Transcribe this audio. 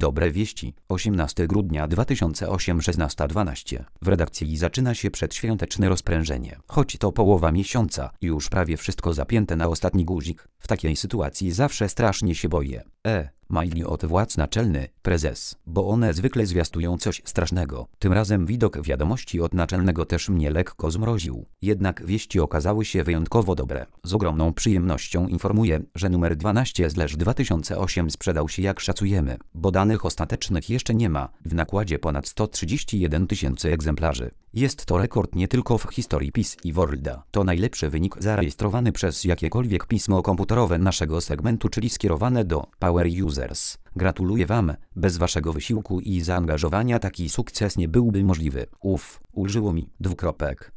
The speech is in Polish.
Dobre wieści. 18 grudnia 2008 16:12. W redakcji zaczyna się przedświąteczne rozprężenie. Choć to połowa miesiąca, już prawie wszystko zapięte na ostatni guzik. W takiej sytuacji zawsze strasznie się boję. Maili od władz naczelny, prezes, bo one zwykle zwiastują coś strasznego. Tym razem widok wiadomości od naczelnego też mnie lekko zmroził. Jednak wieści okazały się wyjątkowo dobre. Z ogromną przyjemnością informuję, że numer 12/2008 sprzedał się jak szacujemy, bo danych ostatecznych jeszcze nie ma. W nakładzie ponad 131 000 egzemplarzy. Jest to rekord nie tylko w historii PiS i Worlda. To najlepszy wynik zarejestrowany przez jakiekolwiek pismo komputerowe naszego segmentu, czyli skierowane do Power Users. Gratuluję Wam. Bez Waszego wysiłku i zaangażowania taki sukces nie byłby możliwy. Ulżyło mi.